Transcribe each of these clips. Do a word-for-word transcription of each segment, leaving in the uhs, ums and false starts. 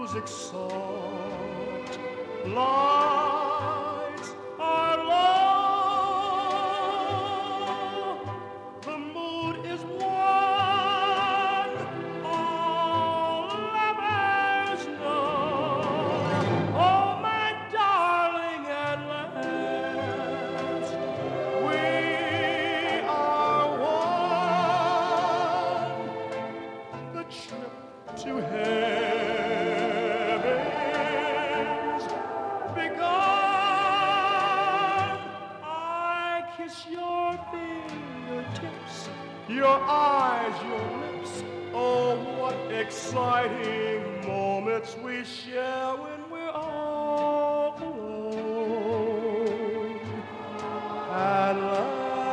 music soft, lights are low, the mood is one, all lovers know. Oh, my darling, at last we are one. The trip to heaven's begun. I kiss your fingertips, your eyes, your lips. Oh, what exciting moments we share when we're all alone. At last.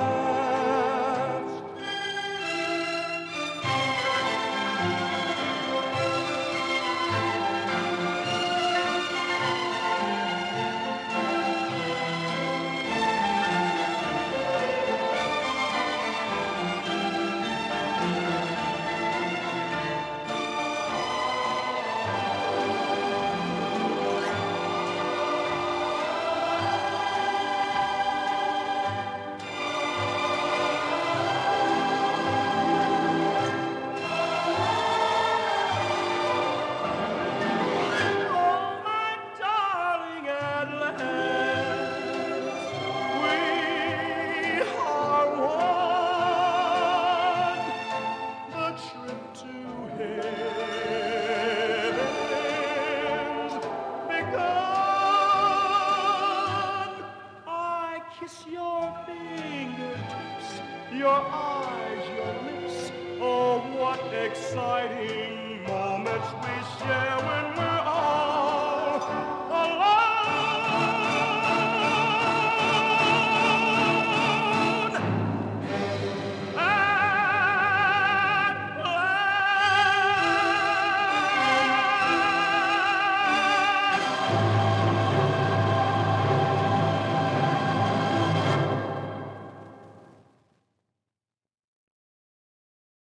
Your eyes, your lips, oh, what exciting moments we share when we're